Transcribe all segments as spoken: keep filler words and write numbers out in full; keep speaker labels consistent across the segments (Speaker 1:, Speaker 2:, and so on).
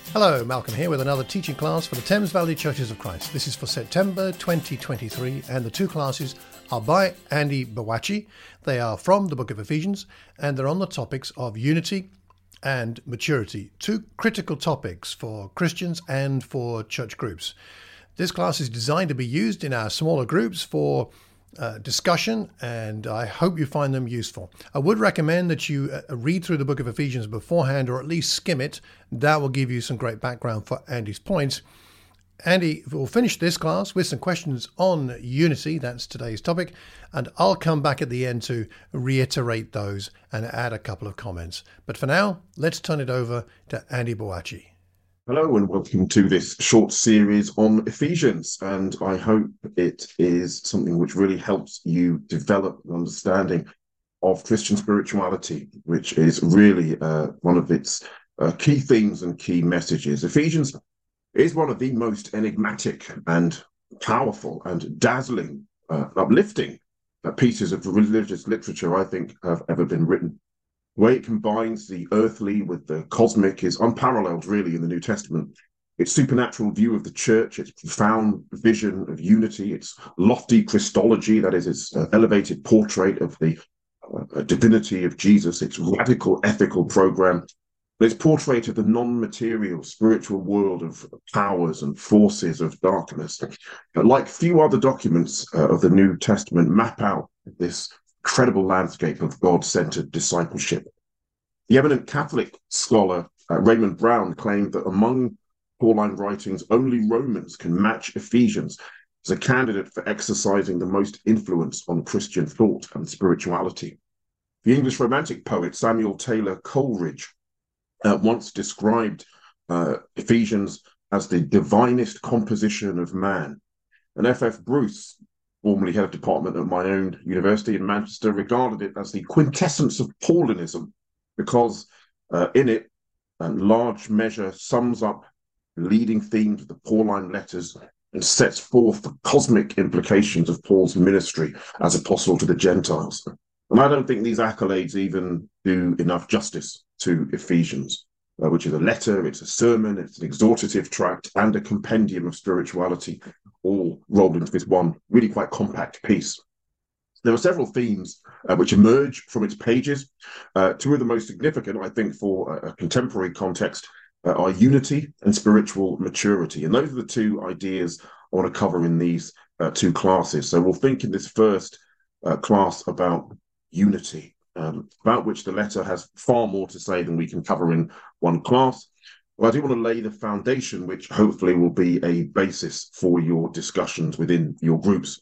Speaker 1: Hello, Malcolm here with another teaching class for the Thames Valley Churches of Christ. This is for September twenty twenty-three, and the two classes are by Andy Bawachi. They are from the book of Ephesians, and they're on the topics of unity and maturity, two critical topics for Christians and for church groups. This class is designed to be used in our smaller groups for Uh, discussion, and I hope you find them useful. I would recommend that you uh, read through the book of Ephesians beforehand, or at least skim it. That will give you some great background for Andy's points. Andy will finish this class with some questions on unity. That's today's topic, and I'll come back at the end to reiterate those and add a couple of comments. But for now, let's turn it over to Andy Bawachi.
Speaker 2: Hello and welcome to this short series on Ephesians, and I hope it is something which really helps you develop an understanding of Christian spirituality, which is really uh, one of its uh, key themes and key messages. Ephesians is one of the most enigmatic and powerful and dazzling, uh, uplifting uh, pieces of religious literature I think have ever been written. The way it combines the earthly with the cosmic is unparalleled, really, in the New Testament. Its supernatural view of the church, its profound vision of unity, its lofty Christology, that is, its uh, elevated portrait of the uh, divinity of Jesus, its radical ethical program, its portrait of the non-material spiritual world of powers and forces of darkness. Uh, like few other documents uh, of the New Testament, map out this incredible landscape of God-centered discipleship. The eminent Catholic scholar uh, Raymond Brown claimed that among Pauline writings, only Romans can match Ephesians as a candidate for exercising the most influence on Christian thought and spirituality. The English Romantic poet Samuel Taylor Coleridge uh, once described uh, Ephesians as the divinest composition of man. And F F Bruce, formerly head of department at my own university in Manchester, regarded it as the quintessence of Paulinism because uh, in it, a large measure sums up the leading themes of the Pauline letters and sets forth the cosmic implications of Paul's ministry as apostle to the Gentiles. And I don't think these accolades even do enough justice to Ephesians, uh, which is a letter, it's a sermon, it's an exhortative tract, and a compendium of spirituality, all rolled into this one really quite compact piece. There are several themes uh, which emerge from its pages. Uh, two of the most significant, I think, for a, a contemporary context uh, are unity and spiritual maturity. And those are the two ideas I want to cover in these uh, two classes. So we'll think in this first uh, class about unity, um, about which the letter has far more to say than we can cover in one class. Well, I do want to lay the foundation, which hopefully will be a basis for your discussions within your groups.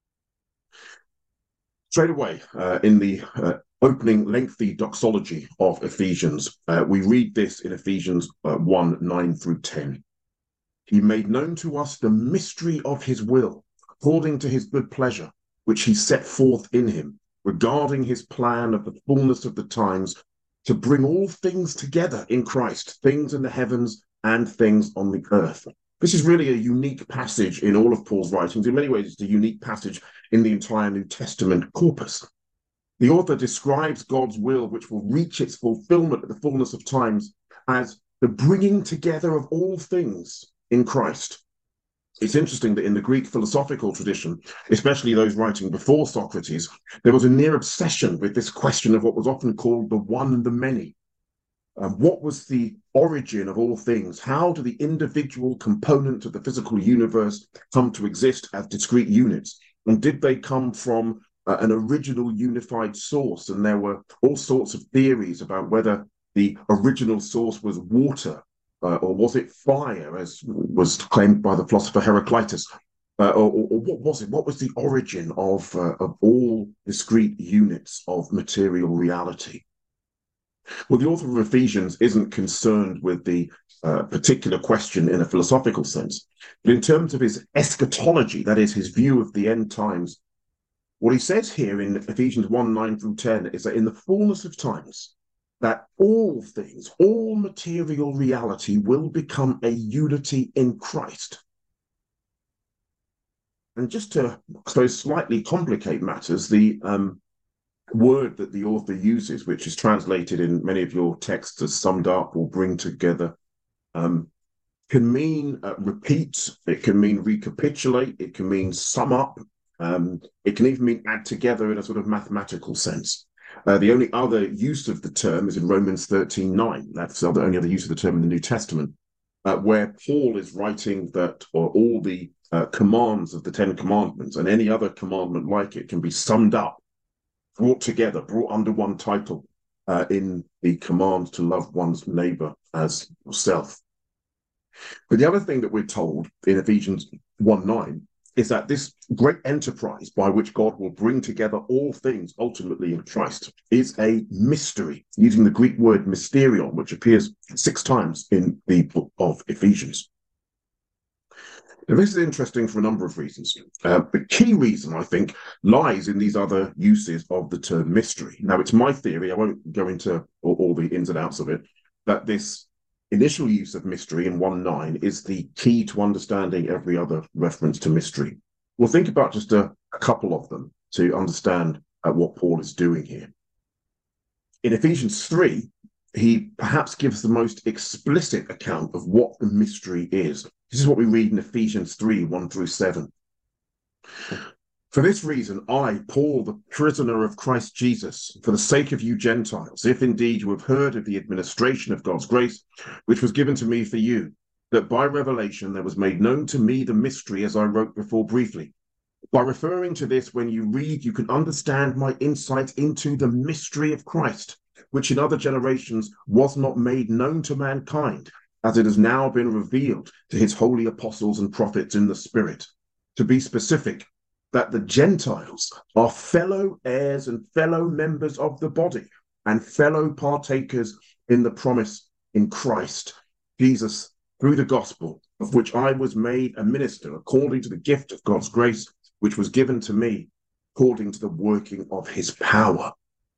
Speaker 2: Straight away, uh, in the uh, opening lengthy doxology of Ephesians, uh, we read this in Ephesians uh, one, nine through ten. He made known to us the mystery of his will, according to his good pleasure, which he set forth in him, regarding his plan of the fullness of the times, to bring all things together in Christ, things in the heavens and things on the earth. This is really a unique passage in all of Paul's writings. In many ways, it's a unique passage in the entire New Testament corpus. The author describes God's will, which will reach its fulfillment at the fullness of times, as the bringing together of all things in Christ. It's interesting that in the Greek philosophical tradition, especially those writing before Socrates, there was a near obsession with this question of what was often called the one and the many. Um, what was the origin of all things? How do the individual components of the physical universe come to exist as discrete units? And did they come from uh, an original unified source? And there were all sorts of theories about whether the original source was water, Uh, or was it fire, as was claimed by the philosopher Heraclitus? Uh, or, or, or what was it? What was the origin of, uh, of all discrete units of material reality? Well, the author of Ephesians isn't concerned with the uh, particular question in a philosophical sense, but in terms of his eschatology, that is, his view of the end times. What he says here in Ephesians one, nine through ten is that in the fullness of times, that all things, all material reality will become a unity in Christ. And just to, I suppose, slightly complicate matters, the um, word that the author uses, which is translated in many of your texts as summed up or bring together, um, can mean uh, repeat, it can mean recapitulate, it can mean sum up, um, it can even mean add together in a sort of mathematical sense. Uh, the only other use of the term is in Romans thirteen nine. That's the only other use of the term in the New Testament, uh, where Paul is writing that or all the uh, commands of the Ten Commandments and any other commandment like it can be summed up, brought together, brought under one title uh, in the command to love one's neighbor as yourself. But the other thing that we're told in Ephesians one nine is that this great enterprise by which God will bring together all things ultimately in Christ is a mystery, using the Greek word mysterion, which appears six times in the book of Ephesians. Now, this is interesting for a number of reasons. Uh, the key reason, I think, lies in these other uses of the term mystery. Now, it's my theory, I won't go into all, all the ins and outs of it, that this initial use of mystery in one nine is the key to understanding every other reference to mystery. We'll think about just a, a couple of them to understand uh, what Paul is doing here. In Ephesians three, he perhaps gives the most explicit account of what the mystery is. This is what we read in Ephesians three, one through seven. For this reason, I, Paul, the prisoner of Christ Jesus, for the sake of you Gentiles, if indeed you have heard of the administration of God's grace, which was given to me for you, that by revelation there was made known to me the mystery as I wrote before briefly. By referring to this, when you read, you can understand my insight into the mystery of Christ, which in other generations was not made known to mankind, as it has now been revealed to his holy apostles and prophets in the Spirit. To be specific, that the Gentiles are fellow heirs and fellow members of the body and fellow partakers in the promise in Christ Jesus through the gospel, of which I was made a minister according to the gift of God's grace, which was given to me according to the working of his power.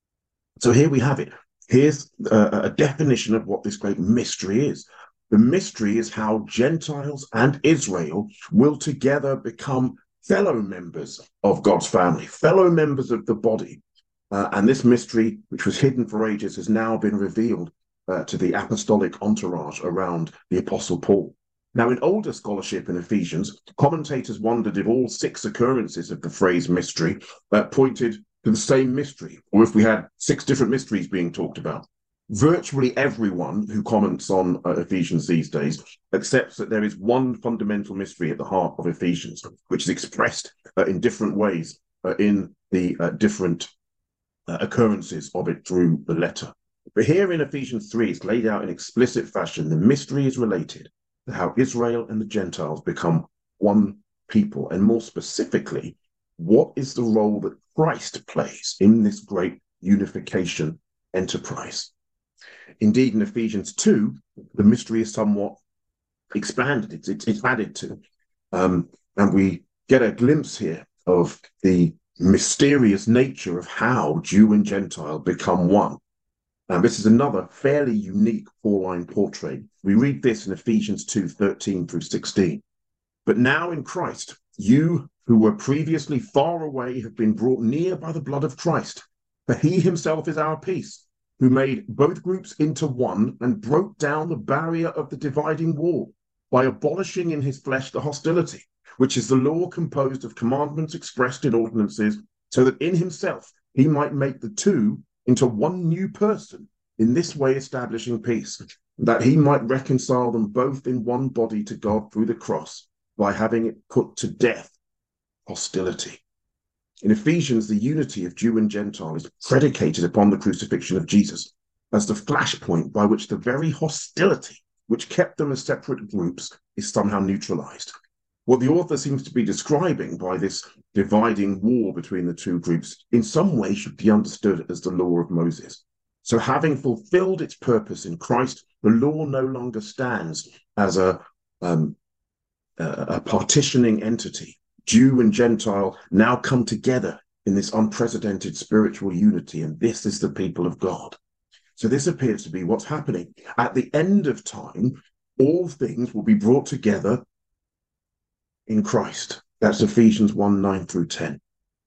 Speaker 2: So here we have it. Here's a, a definition of what this great mystery is. The mystery is how Gentiles and Israel will together become fellow members of God's family, fellow members of the body. Uh, and this mystery, which was hidden for ages, has now been revealed uh, to the apostolic entourage around the Apostle Paul. Now, in older scholarship in Ephesians, commentators wondered if all six occurrences of the phrase mystery uh, pointed to the same mystery, or if we had six different mysteries being talked about. Virtually everyone who comments on uh, Ephesians these days accepts that there is one fundamental mystery at the heart of Ephesians, which is expressed uh, in different ways uh, in the uh, different uh, occurrences of it through the letter. But here in Ephesians three, it's laid out in explicit fashion. The mystery is related to how Israel and the Gentiles become one people, and more specifically, what is the role that Christ plays in this great unification enterprise. Indeed, in Ephesians two, the mystery is somewhat expanded. It's, it's, it's added to. Um, and we get a glimpse here of the mysterious nature of how Jew and Gentile become one. And this is another fairly unique four-line portrait. We read this in Ephesians two, thirteen through sixteen. But now in Christ, you who were previously far away have been brought near by the blood of Christ. For he himself is our peace, who made both groups into one and broke down the barrier of the dividing wall by abolishing in his flesh the hostility, which is the law composed of commandments expressed in ordinances, so that in himself he might make the two into one new person, in this way establishing peace, that he might reconcile them both in one body to God through the cross, by having it put to death, hostility. In Ephesians, the unity of Jew and Gentile is predicated upon the crucifixion of Jesus as the flashpoint by which the very hostility which kept them as separate groups is somehow neutralized. What the author seems to be describing by this dividing wall between the two groups in some way should be understood as the law of Moses. So having fulfilled its purpose in Christ, the law no longer stands as a, um, a partitioning entity. Jew and Gentile now come together in this unprecedented spiritual unity, and this is the people of God. So this appears to be what's happening. At the end of time, all things will be brought together in Christ. That's Ephesians one, nine through ten.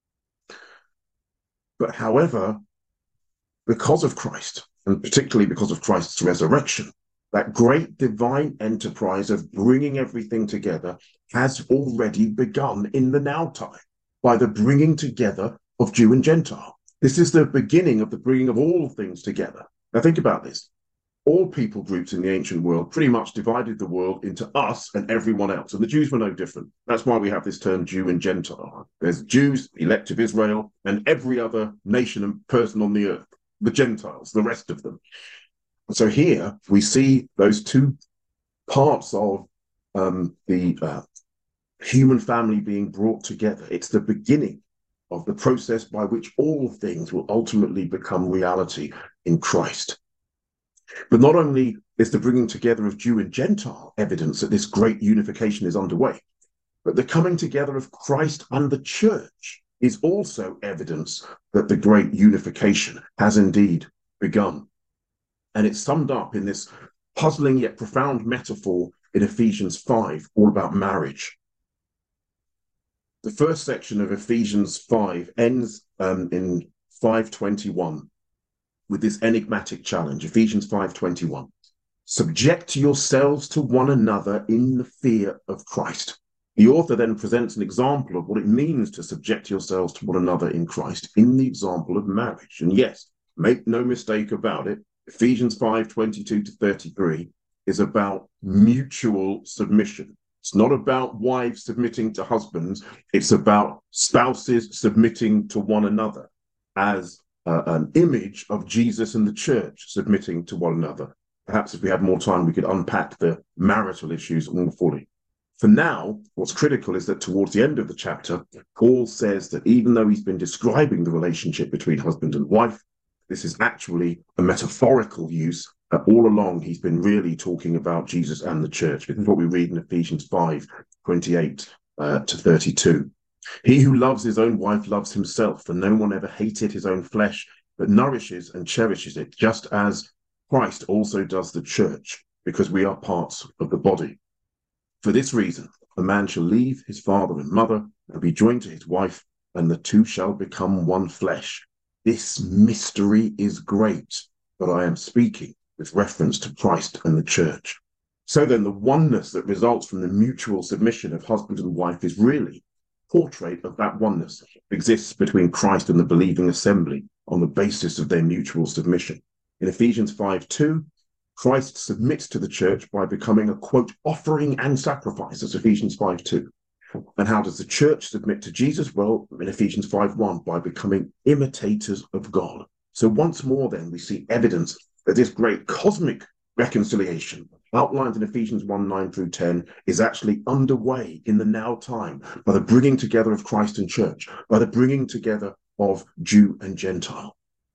Speaker 2: But however, because of Christ, and particularly because of Christ's resurrection, that great divine enterprise of bringing everything together has already begun in the now time by the bringing together of Jew and Gentile. This is the beginning of the bringing of all things together. Now think about this. All people groups in the ancient world pretty much divided the world into us and everyone else. And the Jews were no different. That's why we have this term Jew and Gentile. There's Jews, elect of Israel, and every other nation and person on the earth, the Gentiles, the rest of them. So here we see those two parts of um, the uh, human family being brought together. It's the beginning of the process by which all things will ultimately become reality in Christ. But not only is the bringing together of Jew and Gentile evidence that this great unification is underway, but the coming together of Christ and the church is also evidence that the great unification has indeed begun. And it's summed up in this puzzling yet profound metaphor in Ephesians five, all about marriage. The first section of Ephesians five ends um, in five twenty-one. With this enigmatic challenge, Ephesians five twenty-one. Subject yourselves to one another in the fear of Christ. The author then presents an example of what it means to subject yourselves to one another in Christ in the example of marriage. And yes, make no mistake about it, Ephesians five twenty-two to thirty-three is about mutual submission. It's not about wives submitting to husbands. It's about spouses submitting to one another as Uh, an image of Jesus and the church submitting to one another. Perhaps if we had more time, we could unpack the marital issues more fully. For now, what's critical is that towards the end of the chapter, Paul says that even though he's been describing the relationship between husband and wife, this is actually a metaphorical use. Uh, all along, he's been really talking about Jesus and the church. This is what we read in Ephesians five twenty-eight uh, to thirty-two. He who loves his own wife loves himself, for no one ever hated his own flesh, but nourishes and cherishes it, just as Christ also does the church, because we are parts of the body. For this reason, a man shall leave his father and mother and be joined to his wife, and the two shall become one flesh. This mystery is great, but I am speaking with reference to Christ and the church. So then the oneness that results from the mutual submission of husband and wife is really portrait of that oneness that exists between Christ and the believing assembly on the basis of their mutual submission. In Ephesians five two, Christ submits to the church by becoming a, quote, offering and sacrifice, as Ephesians five two. And how does the church submit to Jesus? Well, in Ephesians five one, by becoming imitators of God. So once more then, we see evidence that this great cosmic reconciliation outlined in Ephesians one nine through ten is actually underway in the now time by the bringing together of Christ and church, by the bringing together of Jew and Gentile.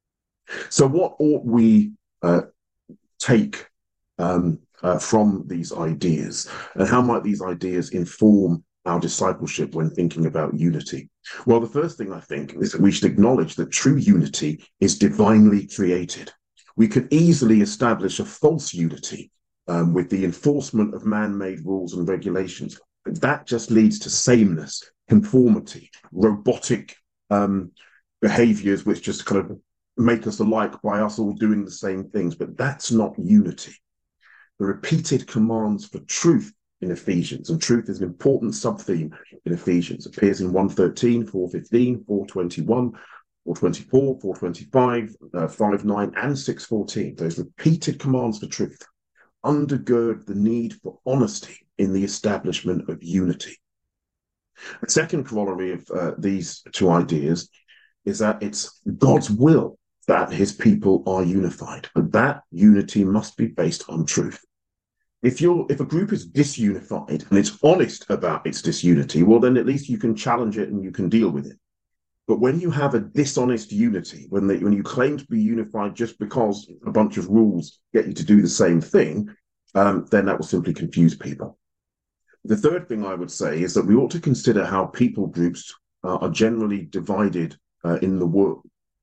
Speaker 2: So what ought we uh, take um, uh, from these ideas, and how might these ideas inform our discipleship when thinking about unity? Well, the first thing I think is that we should acknowledge that true unity is divinely created. We could easily establish a false unity Um, with the enforcement of man-made rules and regulations. But that just leads to sameness, conformity, robotic um, behaviors, which just kind of make us alike by us all doing the same things. But that's not unity. The repeated commands for truth in Ephesians, and truth is an important sub-theme in Ephesians, appears in one thirteen, four fifteen, four twenty-one, four twenty-four, four twenty-five, uh, five nine, and six fourteen. Those repeated commands for truth undergird the need for honesty in the establishment of unity. The second corollary of uh, these two ideas is that it's God's will that his people are unified, but that unity must be based on truth. If you're, if a group is disunified and it's honest about its disunity, well, then at least you can challenge it and you can deal with it. But when you have a dishonest unity, when, they, when you claim to be unified just because a bunch of rules get you to do the same thing, um, then that will simply confuse people. The third thing I would say is that we ought to consider how people groups uh, are generally divided uh, in the world,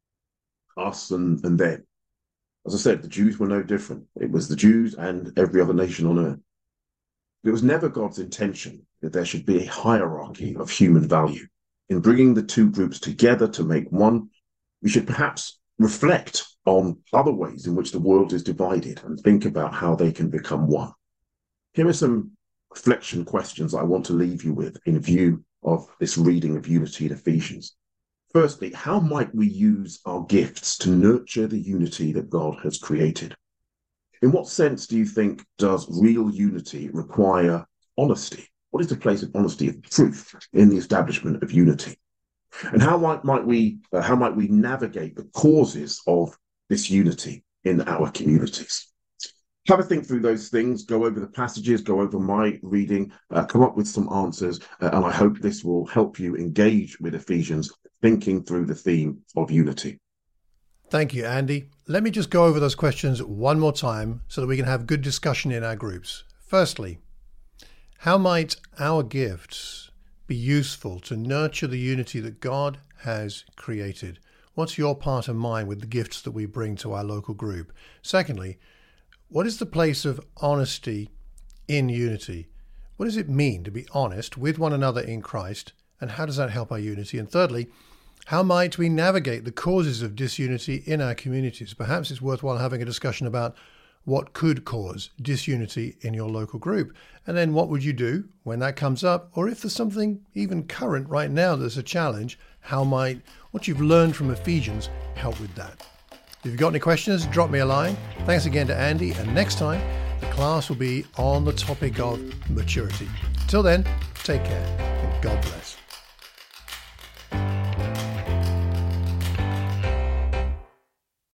Speaker 2: us and, and them. As I said, the Jews were no different. It was the Jews and every other nation on earth. It was never God's intention that there should be a hierarchy of human value. In bringing the two groups together to make one, we should perhaps reflect on other ways in which the world is divided and think about how they can become one. Here are some reflection questions I want to leave you with in view of this reading of unity in Ephesians. Firstly, how might we use our gifts to nurture the unity that God has created? In what sense do you think does real unity require honesty? What is the place of honesty, of truth in the establishment of unity? And how might, might we uh, how might we navigate the causes of this unity in our communities? Have a think through those things, go over the passages, go over my reading, uh, come up with some answers, uh, and I hope this will help you engage with Ephesians, thinking through the theme of unity.
Speaker 1: Thank you, Andy. Let me just go over those questions one more time so that we can have good discussion in our groups. Firstly, how might our gifts be useful to nurture the unity that God has created? What's your part of mine with the gifts that we bring to our local group? Secondly, what is the place of honesty in unity? What does it mean to be honest with one another in Christ, and how does that help our unity? And thirdly, how might we navigate the causes of disunity in our communities? Perhaps it's worthwhile having a discussion about what could cause disunity in your local group. And then what would you do when that comes up? Or if there's something even current right now that's a challenge, how might what you've learned from Ephesians help with that? If you've got any questions, drop me a line. Thanks again to Andy. And next time, the class will be on the topic of maturity. Till then, take care and God bless.